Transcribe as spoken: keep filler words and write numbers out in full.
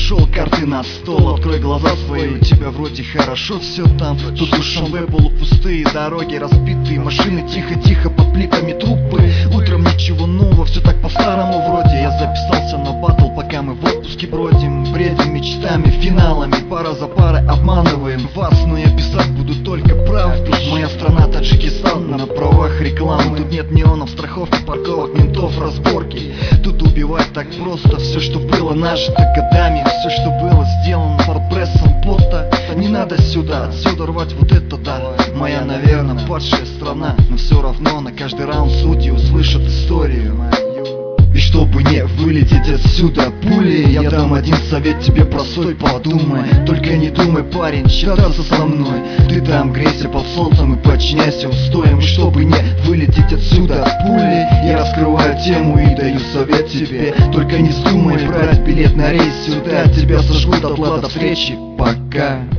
пошел, карты на стол. Открой глаза свои, у тебя вроде хорошо все там. Тут Душанбе полупустые дороги, разбитые машины, тихо-тихо под плитами трупы. Утром ничего нового, все так по-старому вроде. Я записался на батл, пока мы в отпуске бродим. Бредим мечтами, финалами, пара за парой обманываем вас. Но я писать буду только правду. Моя страна Таджикистан на правах рекламы. Тут нет неонов, страховки, парковок, ментов, разборки. Тут убивать так просто. Все, что было нажито годами, все, что было сделано под прессом пота. Не надо сюда, отсюда рвать вот это, да. Моя, наверное, падшая страна, но все равно на каждый раунд судьи услышат историю. И чтобы не вылететь отсюда пулей, я дам один совет тебе простой, подумай. Только не думай, парень, считаться со мной. Ты там грейся под солнцем и подчиняйся устоям. И чтобы не вылететь отсюда пулей, я раскрываю тему и даю совет тебе. Только не вздумай брать билет на рейс сюда. Тебя сожгут от лада встречи, пока.